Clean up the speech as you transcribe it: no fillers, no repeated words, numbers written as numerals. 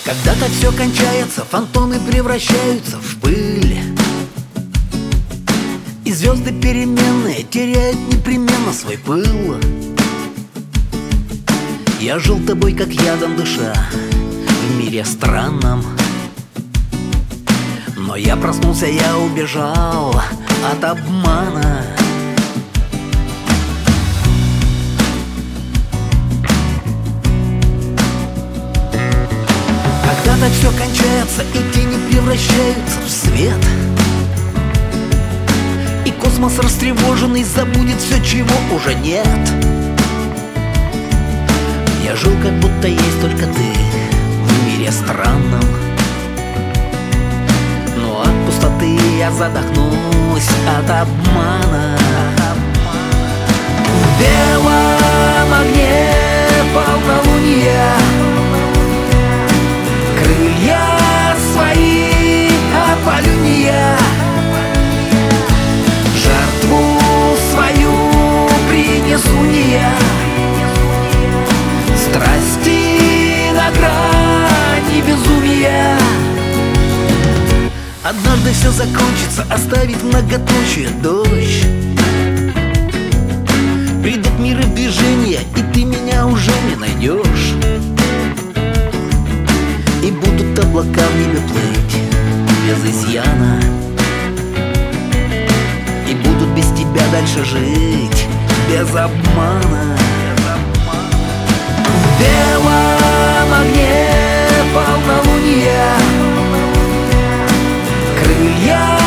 Когда-то все кончается, фантоны превращаются в пыль, и звезды переменные теряют непременно свой пыл. Я жил тобой, как ядом дыша, в мире странном. Но я проснулся, я убежал от обмана. Когда-то все кончается, и тени превращаются в свет, и космос растревоженный забудет все, чего уже нет. Я жил, как будто есть только ты в мире странном, но от пустоты я задохнусь от обмана. В белом огне полнолуния крылья свои опалю не я, жертву свою принесу не я, страсти на грани безумия. Однажды все закончится, оставив многоточие дождь. Придут миры в движение, и ты меня уже не найдешь. И будут облака в небе плыть без изъяна, и будут без тебя дальше жить без обмана. В белом огне полнолуния крылья